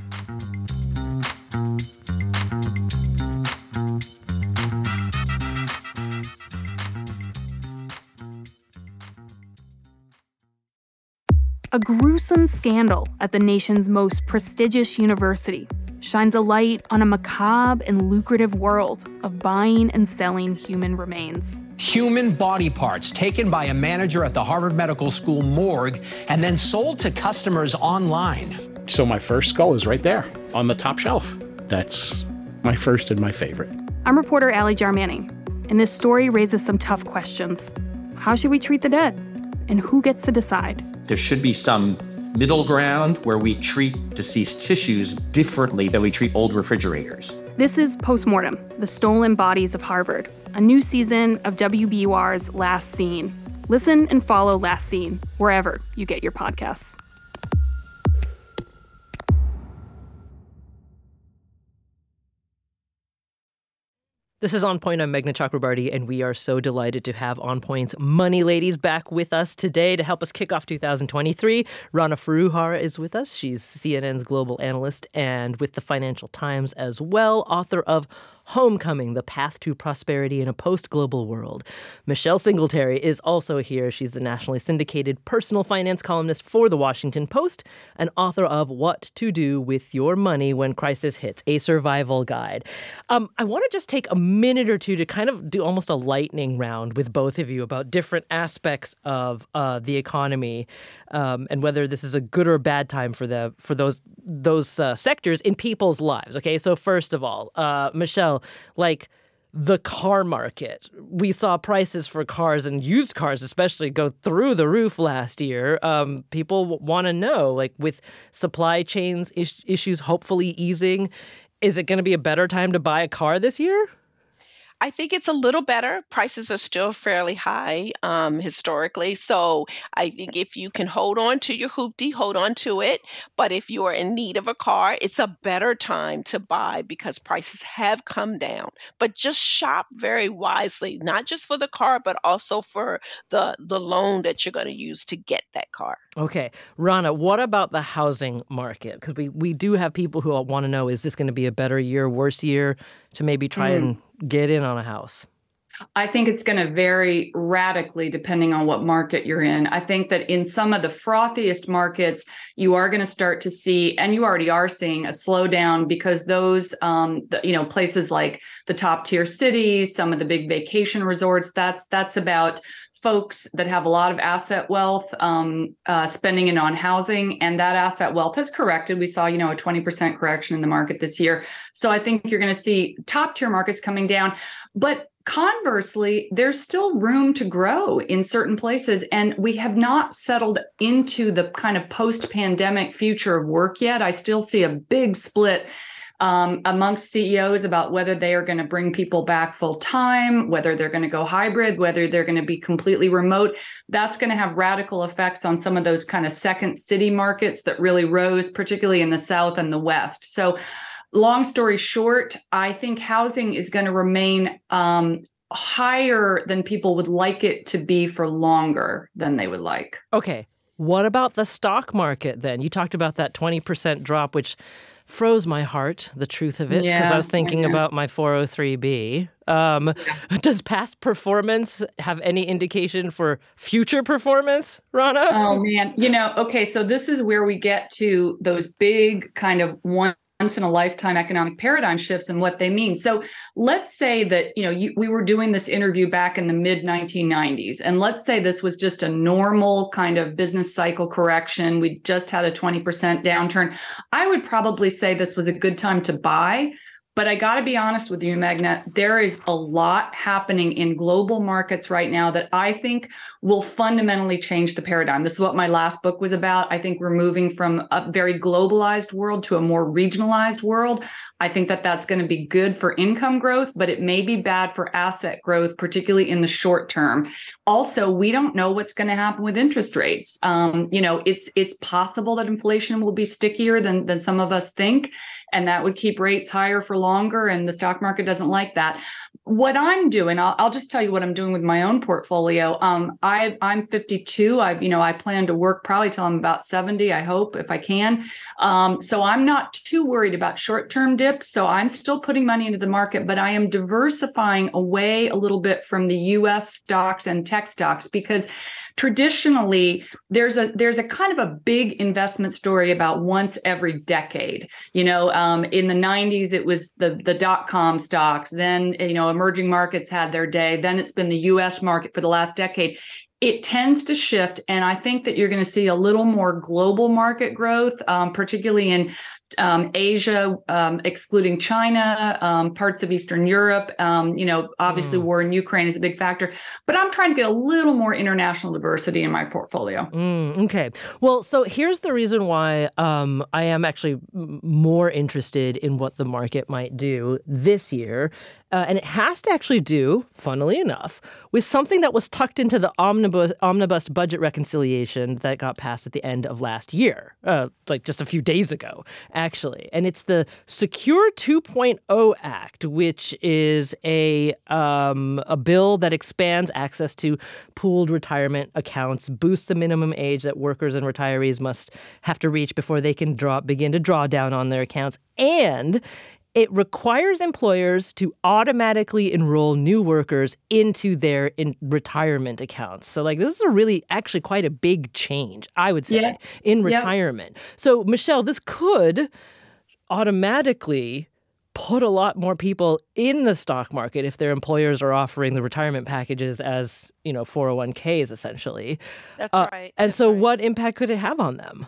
Speaker 9: A gruesome scandal at the nation's most prestigious university shines a light on a macabre and lucrative world of buying and selling human remains.
Speaker 10: Human body parts taken by a manager at the Harvard Medical School morgue and then sold to customers online.
Speaker 11: So my first skull is right there on the top shelf. That's my first and my favorite.
Speaker 9: I'm reporter Allie Jarmanning, and this story raises some tough questions. How should we treat the dead? And who gets to decide?
Speaker 12: There should be some middle ground where we treat deceased tissues differently than we treat old refrigerators.
Speaker 9: This is Postmortem, The Stolen Bodies of Harvard, a new season of W B U R's Last Scene. Listen and follow Last Scene wherever you get your podcasts.
Speaker 1: This is On Point. I'm Meghna Chakrabarty, and we are so delighted to have On Point's money ladies back with us today to help us kick off two thousand twenty-three. Rana Foroohar is with us. She's C N N's global analyst and with the Financial Times as well, author of Homecoming, The Path to Prosperity in a Post-Global World. Michelle Singletary is also here. She's the nationally syndicated personal finance columnist for The Washington Post and author of What to Do with Your Money When Crisis Hits, a Survival Guide. Um, I want to just take a minute or two to kind of do almost a lightning round with both of you about different aspects of uh, the economy um, and whether this is a good or bad time for the for those those uh, sectors in people's lives. Okay, so first of all, uh, Michelle, like the car market. We saw prices for cars and used cars especially go through the roof last year. Um, people want to know, like with supply chains is- issues hopefully easing, is it going to be a better time to buy a car this year?
Speaker 2: I think it's a little better. Prices are still fairly high um, historically. So I think if you can hold on to your hoopty, hold on to it. But if you are in need of a car, it's a better time to buy because prices have come down. But just shop very wisely, not just for the car, but also for the, the loan that you're going to use to get that car.
Speaker 1: Okay. Rana, what about the housing market? Because we, we do have people who want to know, is this going to be a better year, worse year to maybe try mm. and get in on a house?
Speaker 3: I think it's going to vary radically depending on what market you're in. I think that in some of the frothiest markets, you are going to start to see, and you already are seeing, a slowdown because those, um, the, you know, places like the top tier cities, some of the big vacation resorts, that's that's about folks that have a lot of asset wealth um, uh, spending it on housing, and that asset wealth has corrected. We saw, you know, a twenty percent correction in the market this year. So I think you're going to see top tier markets coming down, but conversely, there's still room to grow in certain places. And we have not settled into the kind of post-pandemic future of work yet. I still see a big split um, amongst C E Os about whether they are going to bring people back full time, whether they're going to go hybrid, whether they're going to be completely remote. That's going to have radical effects on some of those kind of second city markets that really rose, particularly in the South and the West. So long story short, I think housing is going to remain um, higher than people would like it to be for longer than they would like.
Speaker 1: Okay. What about the stock market then? You talked about that twenty percent drop, which froze my heart, the truth of it, because
Speaker 3: Yeah,
Speaker 1: I was thinking
Speaker 3: yeah.
Speaker 1: about my four oh three B. Um, Does past performance have any indication for future performance, Rana?
Speaker 3: Oh, man. You know, okay, so this is where we get to those big kind of one once in a lifetime economic paradigm shifts and what they mean. So let's say that, you know, you, we were doing this interview back in the mid nineteen nineties, and let's say this was just a normal kind of business cycle correction. We just had a twenty percent downturn. I would probably say this was a good time to buy. But I got to be honest with you, Magna, there is a lot happening in global markets right now that I think will fundamentally change the paradigm. This is what my last book was about. I think we're moving from a very globalized world to a more regionalized world. I think that that's going to be good for income growth, but it may be bad for asset growth, particularly in the short term. Also, we don't know what's going to happen with interest rates. Um, you know, it's it's possible that inflation will be stickier than than some of us think, and that would keep rates higher for longer, and the stock market doesn't like that. What I'm doing, I'll, I'll just tell you what I'm doing with my own portfolio. Um, I, I'm fifty-two. I've, you know, I plan to work probably till I'm about seventy, I hope, if I can. Um, so I'm not too worried about short-term dips. So I'm still putting money into the market, but I am diversifying away a little bit from the U S stocks and tech stocks, because traditionally there's a there's a kind of a big investment story about once every decade. You know, um, in the nineties, it was the the dot-com stocks. Then, you know, emerging markets had their day. Then it's been the U S market for the last decade. It tends to shift, and I think that you're going to see a little more global market growth, um, particularly in um, Asia, um, excluding China, um, parts of Eastern Europe. Um, you know, obviously, mm. war in Ukraine is a big factor, but I'm trying to get a little more international diversity in my portfolio.
Speaker 1: Mm, okay. Well, so here's the reason why um, I am actually more interested in what the market might do this year. Uh, and it has to actually do, funnily enough, with something that was tucked into the omnibus, omnibus budget reconciliation that got passed at the end of last year, uh, like just a few days ago, actually. And it's the Secure two point oh Act, which is a um, a bill that expands access to pooled retirement accounts, boosts the minimum age that workers and retirees must have to reach before they can draw begin to draw down on their accounts, and it requires employers to automatically enroll new workers into their in retirement accounts. So, like, this is a really, actually quite a big change, I would say,
Speaker 3: yeah.
Speaker 1: in retirement. Yeah. So, Michelle, this could automatically put a lot more people in the stock market if their employers are offering the retirement packages as, you know, four oh one k's, essentially.
Speaker 2: That's
Speaker 1: uh,
Speaker 2: right.
Speaker 1: And
Speaker 2: That's
Speaker 1: so
Speaker 2: right.
Speaker 1: what impact could it have on them?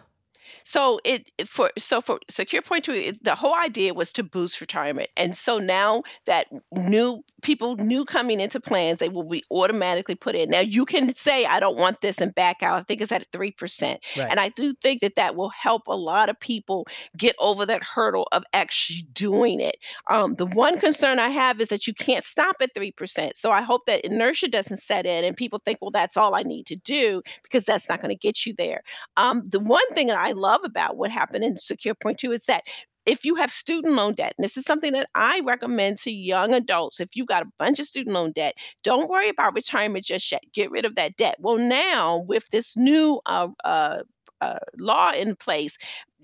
Speaker 2: So it for so for Secure Point Two, it, the whole idea was to boost retirement, and so now that new people, new coming into plans, they will be automatically put in. Now you can say, I don't want this, and back out. I think it's at three percent,
Speaker 1: Right.
Speaker 2: and I do think that that will help a lot of people get over that hurdle of actually doing it. Um, the one concern I have is that you can't stop at three percent. So I hope that inertia doesn't set in, and people think, well, that's all I need to do, because that's not going to get you there. Um, the one thing that I love about what happened in Secure Point Two is that if you have student loan debt, and this is something that I recommend to young adults, if you've got a bunch of student loan debt, don't worry about retirement just yet. Get rid of that debt. Well, now with this new uh, uh, uh, law in place,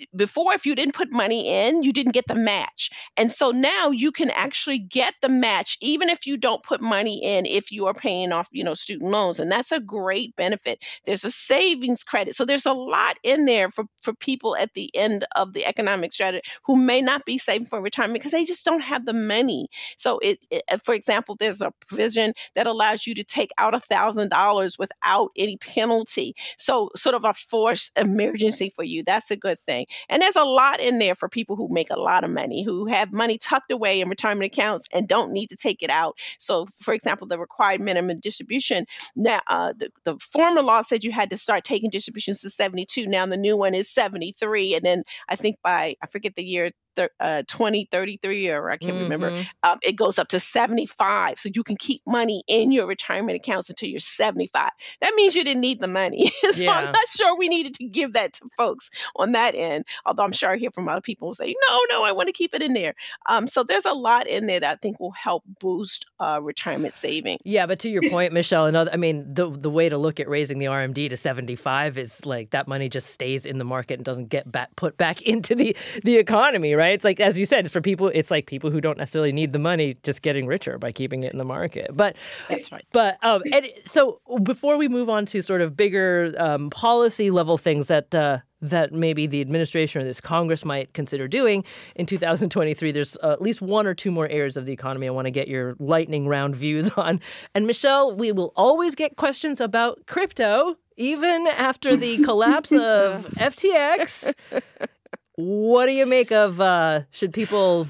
Speaker 2: before, if you didn't put money in, you didn't get the match. And so now you can actually get the match, even if you don't put money in, if you are paying off, you know, student loans. And that's a great benefit. There's a savings credit. So there's a lot in there for, for people at the end of the economic strategy who may not be saving for retirement because they just don't have the money. So it, it for example, there's a provision that allows you to take out a thousand dollars without any penalty. So sort of a forced emergency for you. That's a good thing. And there's a lot in there for people who make a lot of money, who have money tucked away in retirement accounts and don't need to take it out. So, for example, the required minimum distribution. Now, uh, the, the former law said you had to start taking distributions to seventy-two. Now the new one is seventy-three. And then I think by, I forget the year, Uh, twenty thirty-three, or I can't mm-hmm. remember, um, it goes up to seventy-five. So you can keep money in your retirement accounts until you're seventy-five. That means you didn't need the money. So yeah. I'm not sure we needed to give that to folks on that end, although I'm sure I hear from other people who say, no, no, I want to keep it in there. Um, so there's a lot in there that I think will help boost uh, retirement saving.
Speaker 1: Yeah, but to your point, Michelle, another, I mean, the the way to look at raising the R M D to seventy-five is like that money just stays in the market and doesn't get back, put back into the, the economy, right? It's like, as you said, for people, it's like people who don't necessarily need the money just getting richer by keeping it in the market. But
Speaker 2: that's right.
Speaker 1: But um, and so before we move on to sort of bigger um, policy level things that uh, that maybe the administration or this Congress might consider doing in two thousand twenty-three, there's uh, at least one or two more areas of the economy I want to get your lightning round views on. And Michelle, we will always get questions about crypto, even after the collapse of F T X. What do you make of, uh, should people...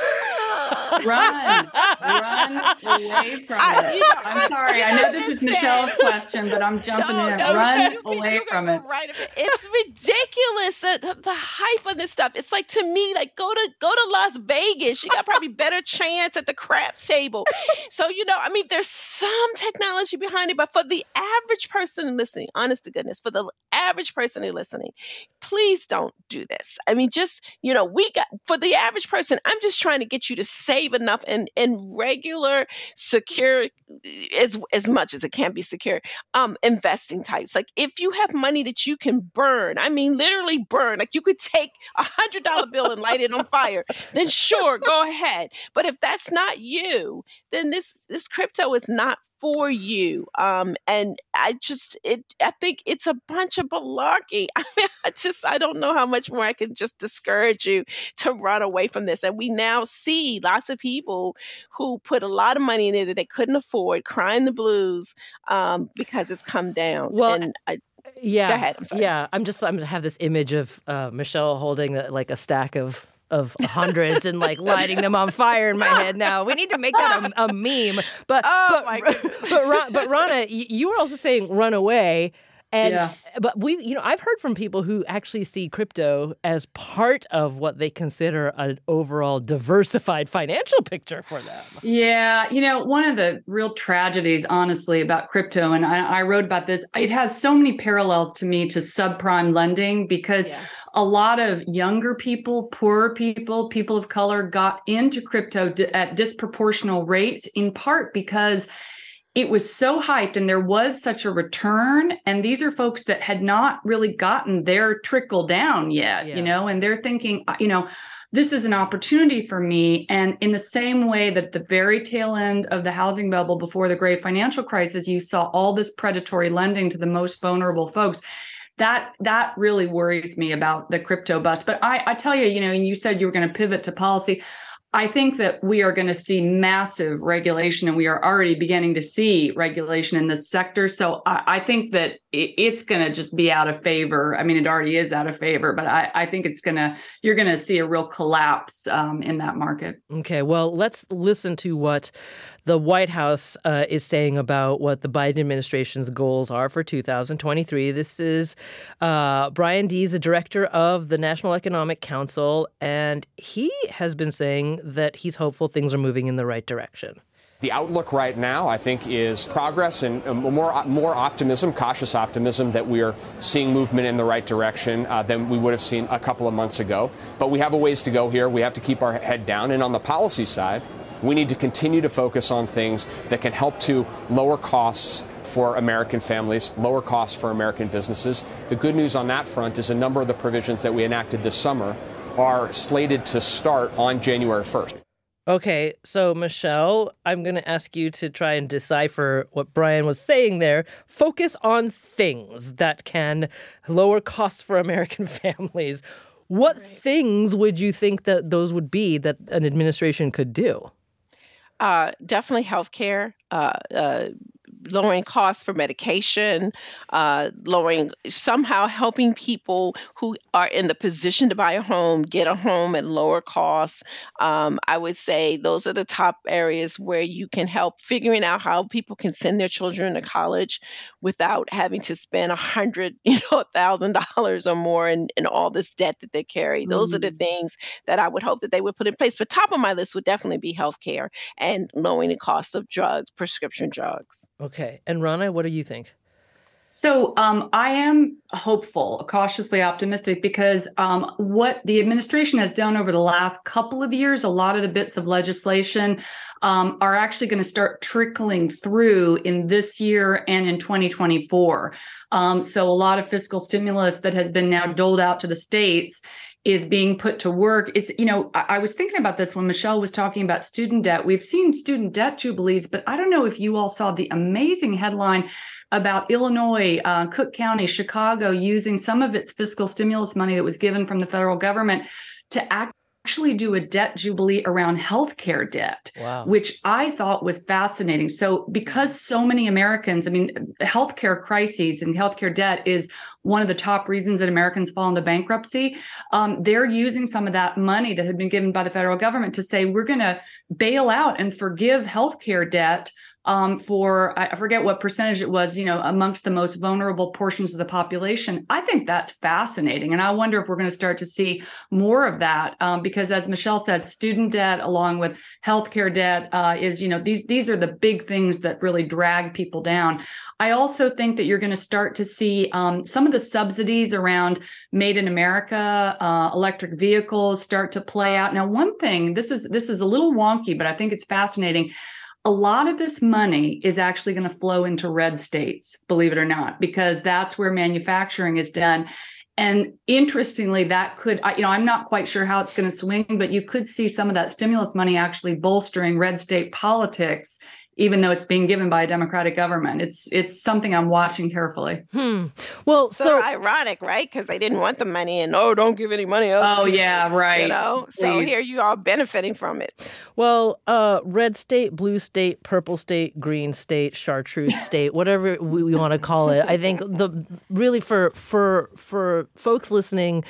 Speaker 3: Run, run away from I, it. You know, I'm sorry. I know this is Michelle's question, but I'm jumping no, in. No, run no, away from it.
Speaker 2: Right. It's ridiculous, the, the the hype on this stuff. It's like, to me, like go to go to Las Vegas. You got probably better chance at the craps table. So, you know, I mean, there's some technology behind it, but for the average person listening, honest to goodness, for the average person who's listening, please don't do this. I mean, just, you know, we got, for the average person, I'm just trying to get you to save enough and in regular, secure, as as much as it can be secure, um, investing types. Like if you have money that you can burn, I mean, literally burn, like you could take a hundred dollar bill and light it on fire, then sure, go ahead. But if that's not you, then this this crypto is not for you. Um, and I just, it, I think it's a bunch of malarkey. I mean, I just, I don't know how much more I can just discourage you to run away from this. And we now see lots of people who put a lot of money in there that they couldn't afford, crying the blues um, because it's come down.
Speaker 1: Well,
Speaker 2: and I,
Speaker 1: yeah,
Speaker 2: go ahead. I'm sorry.
Speaker 1: Yeah, I'm just, I'm going to have this image of uh, Michelle holding the, like a stack of of hundreds and like lighting them on fire in my head now. We need to make that a, a meme. But
Speaker 2: oh
Speaker 1: but,
Speaker 2: my goodness.
Speaker 1: but but Rana, you were also saying run away. And
Speaker 3: yeah.
Speaker 1: but we, you know, I've heard from people who actually see crypto as part of what they consider an overall diversified financial picture for them.
Speaker 3: Yeah, you know, one of the real tragedies, honestly, about crypto, and I, I wrote about this, it has so many parallels to me to subprime lending because yeah. a lot of younger people, poorer people, people of color got into crypto d- at disproportional rates, in part because it was so hyped and there was such a return. And these are folks that had not really gotten their trickle down yet, yeah. you know, and they're thinking, you know, this is an opportunity for me. And in the same way that the very tail end of the housing bubble before the great financial crisis, you saw all this predatory lending to the most vulnerable folks. That that really worries me about the crypto bust. But I, I tell you, you know, and you said you were going to pivot to policy. I think that we are going to see massive regulation, and we are already beginning to see regulation in this sector. So I, I think that it, it's going to just be out of favor. I mean, it already is out of favor, but I, I think it's going to, you're going to see a real collapse um, in that market.
Speaker 1: Okay, well, let's listen to what the White House uh, is saying about what the Biden administration's goals are for two thousand twenty-three. This is uh, Brian Deese, the director of the National Economic Council, and he has been saying that he's hopeful things are moving in the right direction.
Speaker 13: The outlook right now, I think, is progress and more more optimism, cautious optimism that we are seeing movement in the right direction uh, than we would have seen a couple of months ago. But we have a ways to go here. We have to keep our head down. And on the policy side, we need to continue to focus on things that can help to lower costs for American families, lower costs for American businesses. The good news on that front is a number of the provisions that we enacted this summer are slated to start on January first.
Speaker 1: Okay, so Michelle, I'm going to ask you to try and decipher what Brian was saying there. Focus on things that can lower costs for American families. What right. things would you think that those would be that an administration could do?
Speaker 2: Uh, definitely healthcare, uh, uh, lowering costs for medication, uh, lowering somehow helping people who are in the position to buy a home get a home at lower costs. Um, I would say those are the top areas where you can help figuring out how people can send their children to college without having to spend a hundred, you know, a thousand dollars or more in, in all this debt that they carry. Those mm. are the things that I would hope that they would put in place. But top of my list would definitely be healthcare and lowering the cost of drugs, prescription drugs.
Speaker 1: Okay. And Rana, what do you think?
Speaker 3: So um, I am hopeful, cautiously optimistic, because um, what the administration has done over the last couple of years, a lot of the bits of legislation um, are actually going to start trickling through in this year and in twenty twenty-four. Um, so a lot of fiscal stimulus that has been now doled out to the states is being put to work. It's, you know, I, I was thinking about this when Michelle was talking about student debt. We've seen student debt jubilees, but I don't know if you all saw the amazing headline about Illinois, uh, Cook County, Chicago using some of its fiscal stimulus money that was given from the federal government to act actually do a debt jubilee around healthcare debt, wow. which I thought was fascinating. So because so many Americans, I mean, healthcare crises and healthcare debt is one of the top reasons that Americans fall into bankruptcy. Um, they're using some of that money that had been given by the federal government to say, we're going to bail out and forgive healthcare debt Um, for, I forget what percentage it was, you know, amongst the most vulnerable portions of the population. I think that's fascinating. And I wonder if we're going to start to see more of that um, because as Michelle said, student debt along with healthcare debt uh, is, you know, these, these are the big things that really drag people down. I also think that you're going to start to see um, some of the subsidies around Made in America, uh, electric vehicles start to play out. Now, one thing, this is, this is a little wonky, but I think it's fascinating. A lot of this money is actually going to flow into red states, believe it or not, because that's where manufacturing is done. And interestingly, that could, you know, I'm not quite sure how it's going to swing, but you could see some of that stimulus money actually bolstering red state politics, even though it's being given by a Democratic government. It's it's something I'm watching carefully.
Speaker 1: Hmm. Well,
Speaker 2: so,
Speaker 1: so
Speaker 2: ironic, right? Because they didn't want the money, and oh, don't give any money out.
Speaker 3: Oh, yeah, right.
Speaker 2: You know,
Speaker 3: Please.
Speaker 2: So here you are benefiting from it.
Speaker 1: Well, uh, red state, blue state, purple state, green state, chartreuse state, whatever we, we want to call it. I think the really for for for folks listening,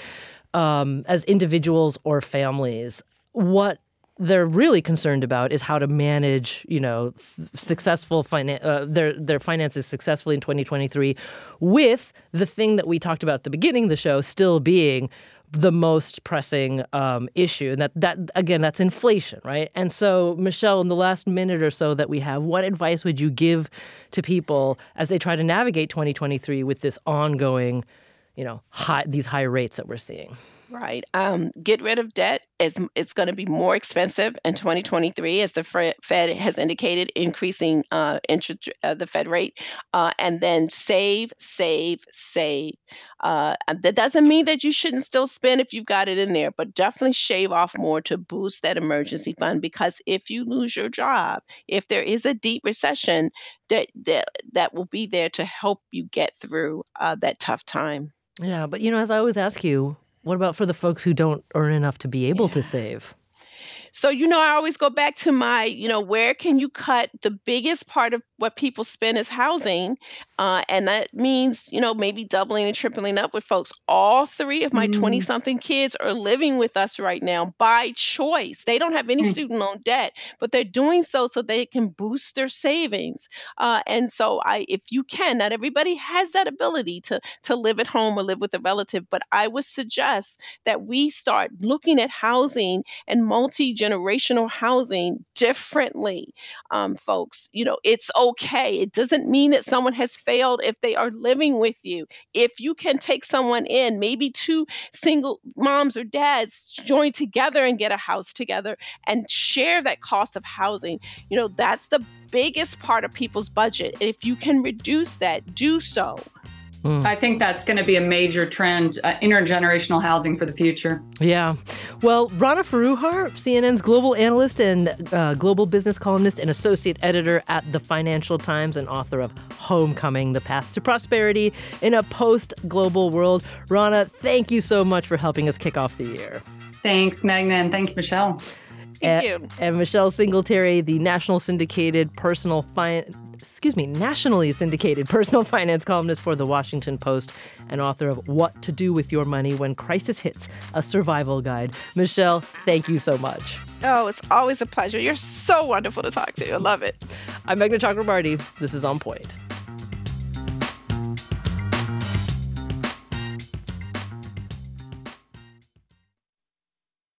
Speaker 1: um, as individuals or families, what they're really concerned about is how to manage, you know, successful finan- uh, their their finances successfully in twenty twenty-three, with the thing that we talked about at the beginning of the show still being the most pressing um, issue, and that that again, that's inflation, right? And so, Michelle, in the last minute or so that we have, what advice would you give to people as they try to navigate twenty twenty-three with this ongoing, you know, high these high rates that we're seeing?
Speaker 2: Right. Um, get rid of debt. It's, it's going to be more expensive in twenty twenty-three, as the Fed has indicated, increasing uh, interest, uh, the Fed rate, uh, and then save, save, save. Uh, that doesn't mean that you shouldn't still spend if you've got it in there, but definitely shave off more to boost that emergency fund. Because if you lose your job, if there is a deep recession, that that, that will be there to help you get through uh, that tough time.
Speaker 1: Yeah, but you know, as I always ask you, what about for the folks who don't earn enough to be able yeah. to save?
Speaker 2: So, you know, I always go back to my, you know, where can you cut? The biggest part of what people spend is housing. Uh, and that means, you know, maybe doubling and tripling up with folks. All three of my twenty-something mm. kids are living with us right now by choice. They don't have any mm. student loan debt, but they're doing so so they can boost their savings. Uh, and so I, if you can, not everybody has that ability to, to live at home or live with a relative, but I would suggest that we start looking at housing and multi-generational intergenerational housing differently, um, folks. You know, it's okay. It doesn't mean that someone has failed if they are living with you. If you can take someone in, maybe two single moms or dads join together and get a house together and share that cost of housing, you know, that's the biggest part of people's budget. If you can reduce that, do so.
Speaker 3: Mm. I think that's going to be a major trend, uh, intergenerational housing for the future.
Speaker 1: Yeah. Well, Rana Foroohar, C N N's global analyst and uh, global business columnist and associate editor at the Financial Times and author of Homecoming, The Path to Prosperity in a Post-Global World. Rana, thank you so much for helping us kick off the year.
Speaker 3: Thanks, Magna, and thanks, Michelle.
Speaker 2: Thank
Speaker 1: and,
Speaker 2: you.
Speaker 1: And Michelle Singletary, the national syndicated personal finance. excuse me, nationally syndicated personal finance columnist for The Washington Post and author of What to Do with Your Money When Crisis Hits, a survival guide. Michelle, thank you so much.
Speaker 2: Oh, it's always a pleasure. You're so wonderful to talk to. I love it.
Speaker 1: I'm Meghna Chakrabarty. This is On Point.